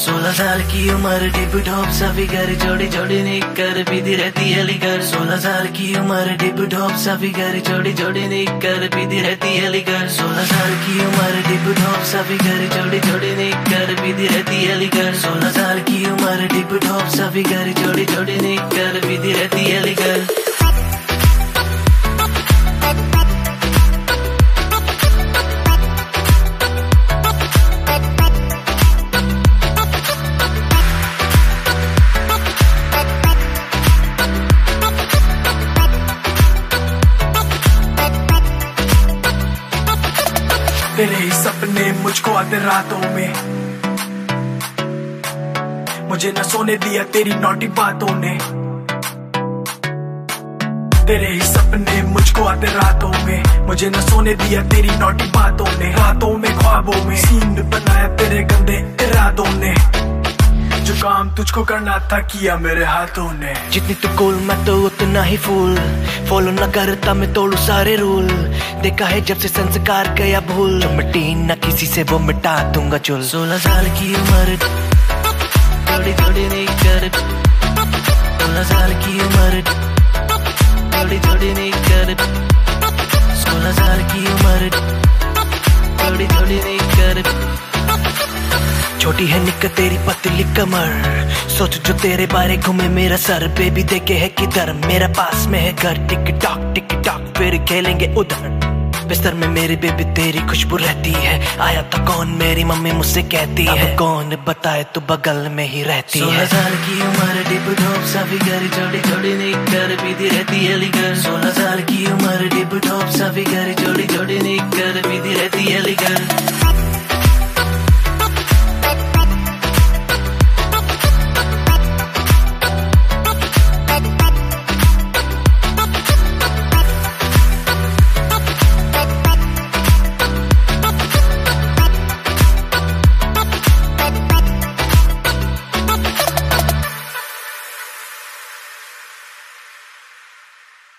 16 साल की उम्र डिप टॉप सभी घर जोड़ी जोड़ी निकर पीती रहती है लिकर। 16 साल की उम्र डिप टॉप सभी घर जोड़ी जोड़ी निकर पीती रहती है लिकर। 16 साल की उम्र डिप टॉप सभी घर जोड़ी जोड़ी निकर पीती रहती है लिकर। 16 साल की उम्र डिप टॉप सभी घर जोड़ी जोड़ी निकर पीती रहती है लिकर। तेरे ही सपने मुझको आते रातों में, मुझे न सोने दिया तेरी नौटी बातों ने। तेरे ही सपने मुझको आते रातों में, मुझे न सोने दिया तेरी नौटी बातों ने। रातों में ख्वाबों में सीन बनाया तेरे गंदे इरादों ने। जो काम तुझको करना था किया मेरे हाथों ने। जितनी तू कूल मैं तो उतना ही फूल, फॉलो न करता मैं तोड़ू सारे रूल। देखा है जब से संस्कार गया भूल, जो मिट्टी न किसी से वो मिटा दूंगा चुल। 16 साल की उम्र थोड़ी थोड़ी नहीं कर, 16 साल की उम्र थोड़ी थोड़ी नहीं कर। 16 साल की उम्र थोड़ी थोड़ी नहीं कर। छोटी है निक तेरी पतली कमर, सोच जो तेरे बारे घूमे मेरा सर। बेबी देखे है किधर मेरा पास में है घर। टिक टॉक फिर खेलेंगे उधर। बिस्तर में मेरी बेबी तेरी खुशबू रहती है। आया तो कौन मेरी मम्मी मुझसे कहती है, कौन बताए तू बगल में ही रहती है। 16 साल की उम्र डिप टॉप सभी घर जोड़ी जोड़ी निकर पीती रहती है लिकर। 16 साल की उम्र डिप टॉप सभी घर